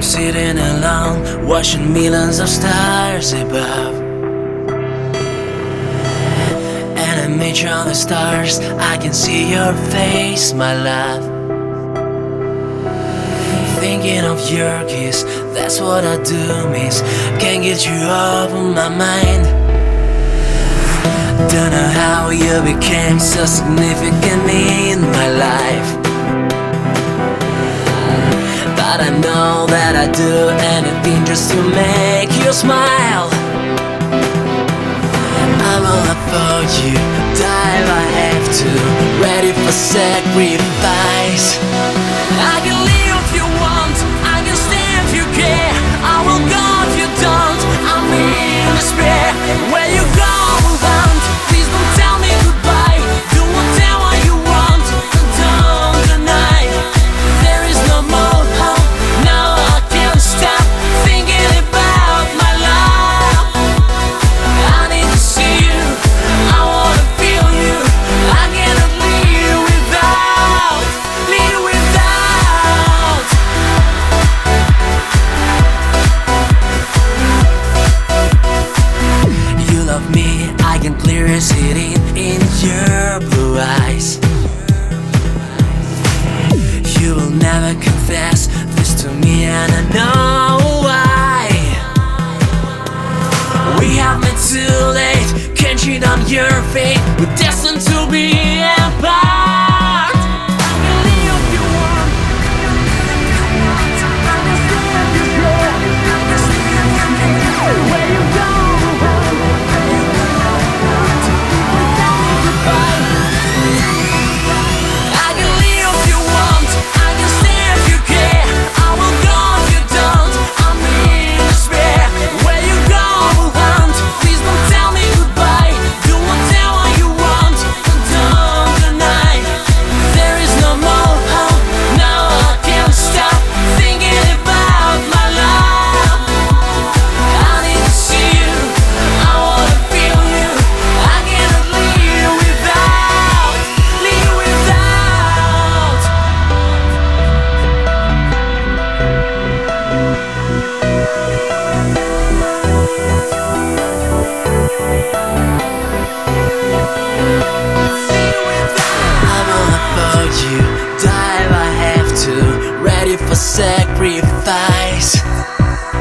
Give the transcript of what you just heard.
sitting alone, watching millions of stars above. And I meet you on the stars, I can see your face, my love. Thinking of your kiss, that's what I do miss. Can't get you off of my mind. Don't know how you became so significant in my life, but I know that I do anything just to make you smile. I will love for you, die if I have to, ready for sacrifice. I can leave if you want, I can stay if you care, I will go if you don't, I'm in despair. Where you go, around, please don't tell me goodbye. Do whatever you want, but don't deny. There is no more hope, now I can't stop thinking about my love. I need to see you, I wanna feel you, I cannot live without, live without. You love me, I can clearly see it in your blue eyes. You will never confess this to me, and I know why. We have met too late, can't cheat on your fate, we're destined to be apart. I can leave if you want, I can stay if you care, I can stay if you care. Where you go, I can leave if you want, I can stay if you care, I will go if you don't, I'm in despair. Where you go, around, please don't tell me goodbye. Do whatever you want, but don't deny. There is no more hope, now I can't stop thinking about my love. I need to see you, I wanna feel you, I cannot live without, live without. I will not for you, die if I have to, ready for sacrifice.